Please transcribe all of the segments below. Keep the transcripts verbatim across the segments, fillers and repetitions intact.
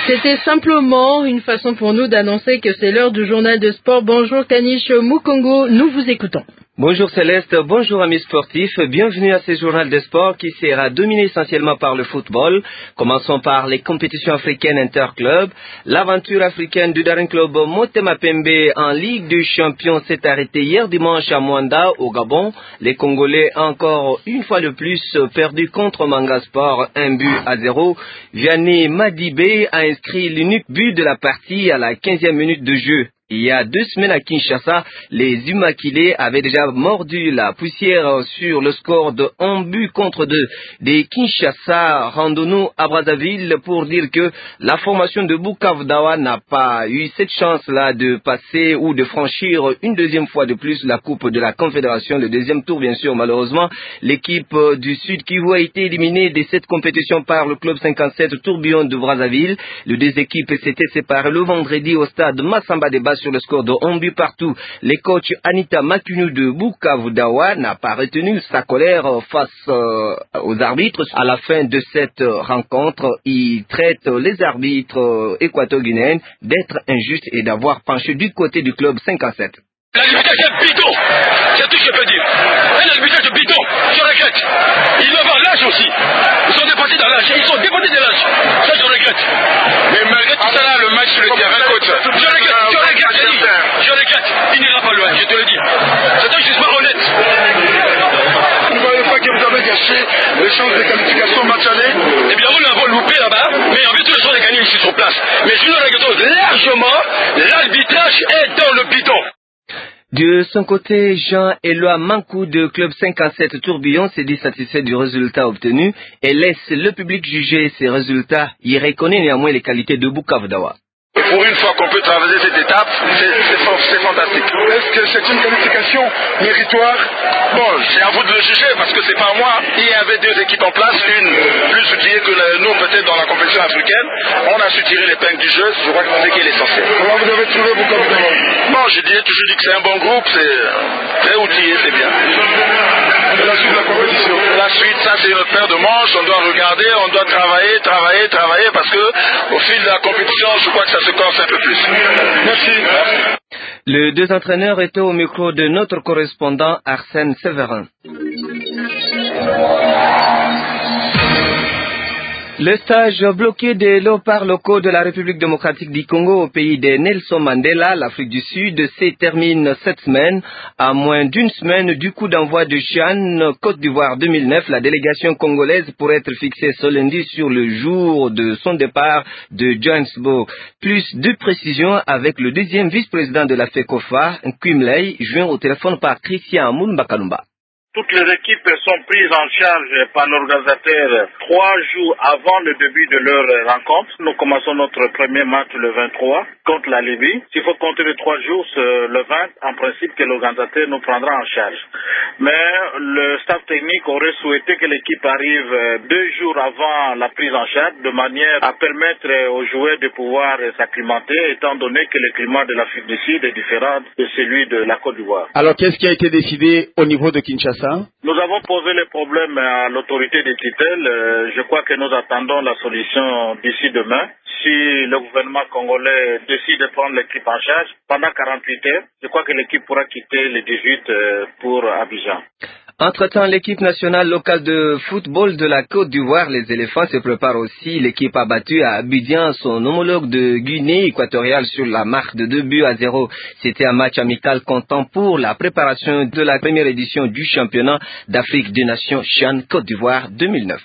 C'était simplement une façon pour nous d'annoncer que c'est l'heure du journal de sport. Bonjour Kanish Mukongo, nous vous écoutons. Bonjour Céleste, bonjour amis sportifs, bienvenue à ce journal de sport qui sera dominé essentiellement par le football. Commençons par les compétitions africaines interclubs. L'aventure africaine du Daring Club Motema Pembe en Ligue des Champions s'est arrêtée hier dimanche à Mwanda au Gabon. Les Congolais encore une fois de plus perdu contre Manga Sport un but à zéro. Vianney Madibé a inscrit l'unique but de la partie à la quinzième minute de jeu. Il y a deux semaines à Kinshasa, les Immaculés avaient déjà mordu la poussière sur le score de un but contre deux. Des Kinshasa, rendons-nous à Brazzaville pour dire que la formation de Bukavu Dawa n'a pas eu cette chance-là de passer ou de franchir une deuxième fois de plus la Coupe de la Confédération. Le deuxième tour, bien sûr, malheureusement, l'équipe du Sud Kivu a été éliminée de cette compétition par le club cinquante-sept Tourbillon de Brazzaville. Les deux équipes s'étaient séparées le vendredi au stade Massamba Deba sur le score de un but partout. Les coachs Anita Makunu de Bukavu Dawa n'a pas retenu sa colère face euh, aux arbitres. À la fin de cette rencontre, il traite les arbitres équato-guinéens d'être injustes et d'avoir penché du côté du club cinquante-sept. L'arbitrage est bidon, c'est tout ce que je peux dire. Un arbitrage est bidon, je regrette. Ils doivent avoir l'âge aussi. Ils sont dépassés dans l'âge, ils sont dépassés de l'âge. Ça, je regrette. Mais malgré tout ça, là, le match sur le terrain, coach. Je regrette, je regrette, je dis. Je regrette. Il n'ira pas loin, je te le dis. C'est un jugement honnête. Vous ne voyez pas que vous avez gâché les chances de qualification match aller? Eh bien, nous l'avons loupé là-bas, mais en plus, les gens ont gagné ici sur place. Mais je le regrette largement, l'arbitrage est dans le bidon. De son côté, Jean-Éloi Mankou de Club cinquante-sept Tourbillon s'est dit satisfait du résultat obtenu et laisse le public juger ses résultats. Il reconnaît néanmoins les qualités de Bukavu Dawa. Pour une fois qu'on peut traverser cette étape, c'est fantastique. Est-ce que c'est une qualification méritoire? Bon, c'est à vous de le juger parce que c'est pas moi. Il y avait deux équipes en place, une plus outillée que nous peut-être dans la compétition africaine. On a su tirer l'épingle du jeu, je crois que c'est ce qui est l'essentiel. Comment vous avez trouvé vos compétences? Bon, je dirais toujours dit que c'est un bon groupe, c'est très outillé, c'est bien. Et la suite de la compétition? La suite, ça c'est une paire de manches, on doit regarder, on doit travailler, travailler, travailler parce que au fil de la compétition, je crois que ça se corse un peu plus. Merci. Les deux entraîneurs étaient au micro de notre correspondant Arsène Séverin. Le stage bloqué des léopards locaux de la République démocratique du Congo au pays de Nelson Mandela, l'Afrique du Sud, se termine cette semaine. À moins d'une semaine du coup d'envoi de Chan, Côte d'Ivoire deux mille neuf, la délégation congolaise pourrait être fixée ce lundi sur le jour de son départ de Johannesburg. Plus de précisions avec le deuxième vice-président de la FECOFA, Kwimley, joint au téléphone par Christian Amoun Bakalumba. Toutes les équipes sont prises en charge par l'organisateur trois jours avant le début de leur rencontre. Nous commençons notre premier match le vingt-trois contre la Libye. S'il faut compter les trois jours, c'est le vingt, en principe, que l'organisateur nous prendra en charge. Mais le staff technique aurait souhaité que l'équipe arrive deux jours avant la prise en charge, de manière à permettre aux joueurs de pouvoir s'acclimater, étant donné que le climat de l'Afrique du Sud est différent de celui de la Côte d'Ivoire. Alors, qu'est-ce qui a été décidé au niveau de Kinshasa? Nous avons posé le problème à l'autorité des tutelles. Euh, je crois que nous attendons la solution d'ici demain. Si le gouvernement congolais décide de prendre l'équipe en charge pendant quarante-huit heures, je crois que l'équipe pourra quitter le dix-huit euh, pour Abidjan. Entre-temps, l'équipe nationale locale de football de la Côte d'Ivoire, les éléphants, se prépare aussi. L'équipe a battu à Abidjan son homologue de Guinée équatoriale sur la marque de deux buts à zéro. C'était un match amical comptant pour la préparation de la première édition du championnat d'Afrique des Nations Chan Côte d'Ivoire deux mille neuf.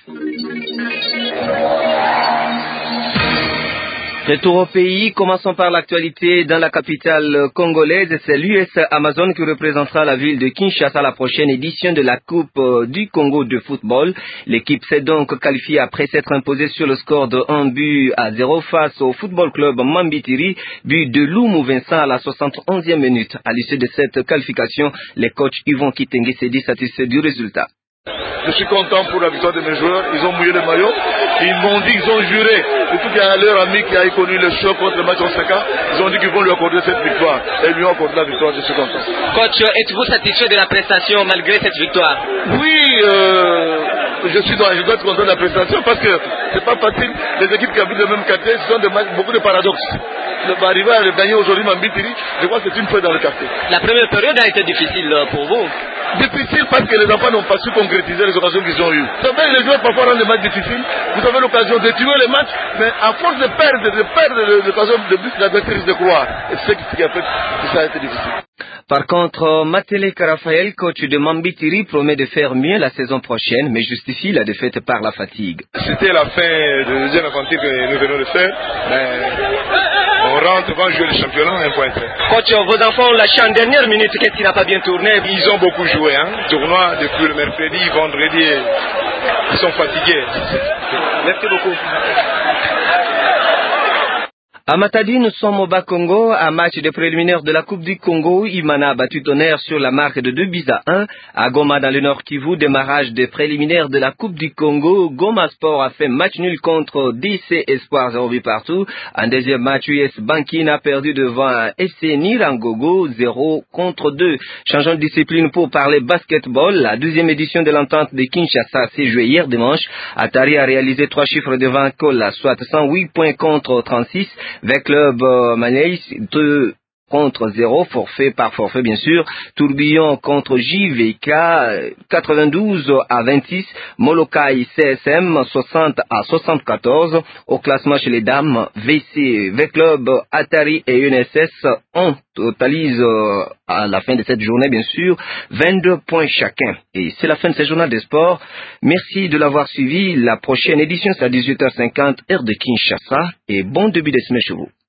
Retour au pays, commençons par l'actualité dans la capitale congolaise. C'est l'U S Amazon qui représentera la ville de Kinshasa à la prochaine édition de la Coupe du Congo de football. L'équipe s'est donc qualifiée après s'être imposée sur le score de un but à zéro face au football club Mambitiri, but de Loumou Vincent à la soixante et onzième minute. À l'issue de cette qualification, les coachs Yvon Kitenge s'est dit satisfait du résultat. Je suis content pour la victoire de mes joueurs. Ils ont mouillé le maillot. Ils m'ont dit qu'ils ont juré. Surtout qu'il y a leur ami qui a connu le choc contre le match en Saka. Ils ont dit qu'ils vont lui accorder cette victoire. Et lui ont accordé la victoire. Je suis content. Coach, êtes-vous satisfait de la prestation malgré cette victoire? Oui, euh, je, suis dans, je dois être content de la prestation parce que c'est pas facile. Les équipes qui habitent le même quartier, ce sont des matchs, beaucoup de paradoxes. Le, arriver à gagner aujourd'hui Mambitiri, je crois que c'est une feuille dans le quartier. La première période a été difficile pour vous. Difficile parce que les enfants n'ont pas su concrétiser les occasions qu'ils ont eues. Vous savez, les joueurs parfois rendent les matchs difficiles. Vous avez l'occasion de tuer les matchs, mais à force de perdre, de perdre l'occasion de but, l'adversaire risque de croire. Et c'est ce qui a fait que ça a été difficile. Par contre, Matele Karafael, coach de Mambitiri, promet de faire mieux la saison prochaine, mais justifie la défaite par la fatigue. C'était la fin de la deuxième aventure que nous venons de faire. Mais on rentre, on va jouer le championnat, un point. Coach, vos enfants ont lâché en dernière minute, qu'est-ce qui n'a pas bien tourné? Ils ont beaucoup joué, hein. Tournoi depuis le mercredi, vendredi, ils sont fatigués. Merci beaucoup. À Matadi, nous sommes au Bas-Congo, un match de préliminaire de la Coupe du Congo. Imana a battu Tonnerre sur la marque de deux buts à un. À Goma, dans le Nord Kivu, démarrage des préliminaires de la Coupe du Congo. Goma Sport a fait match nul contre D C Espoir, zéro but partout. En deuxième match, U S Bankin a perdu devant S C Nirangogo, zéro contre deux. Changeons de discipline pour parler basketball. La deuxième édition de l'entente de Kinshasa s'est jouée hier dimanche. Atari a réalisé trois chiffres devant Kola, soit cent huit points contre trente-six. Avec club euh, Maneis, deux contre zéro, forfait par forfait bien sûr. Tourbillon contre J V K, quatre-vingt-douze à vingt-six. Molokai C S M, soixante à soixante-quatorze. Au classement chez les dames, V C, V Club, Atari et U N S S, on totalise euh, à la fin de cette journée bien sûr vingt-deux points chacun. Et c'est la fin de ce journal des sports. Merci de l'avoir suivi. La prochaine édition c'est à dix-huit heures cinquante heure de Kinshasa et bon début de semaine chez vous.